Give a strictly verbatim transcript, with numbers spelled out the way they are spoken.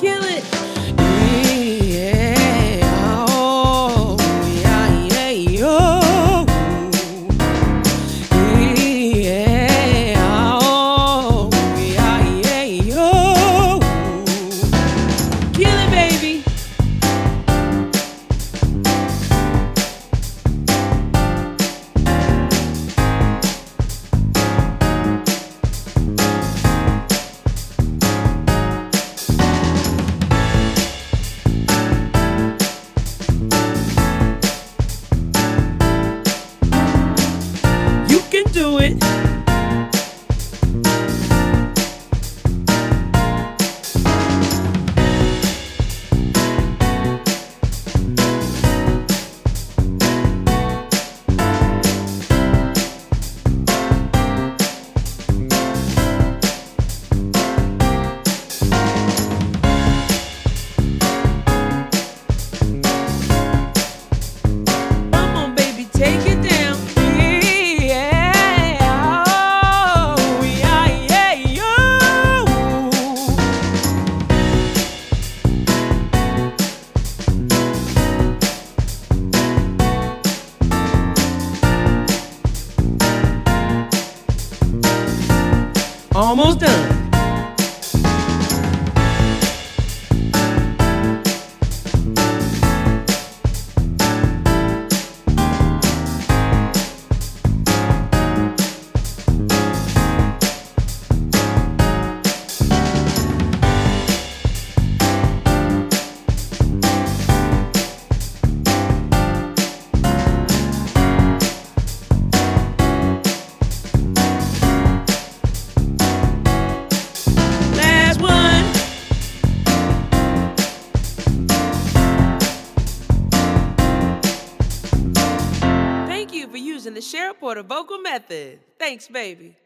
kill it. Yeah, oh, yeah, yeah, oh. Yeah, oh, yeah, yeah, oh. Kill it, baby. You can do it. Come on, baby, take it down. Yeah, oh, yeah, yeah, oh. Almost done. Last one. Thank you for using the Share Porter vocal method. Thanks, baby.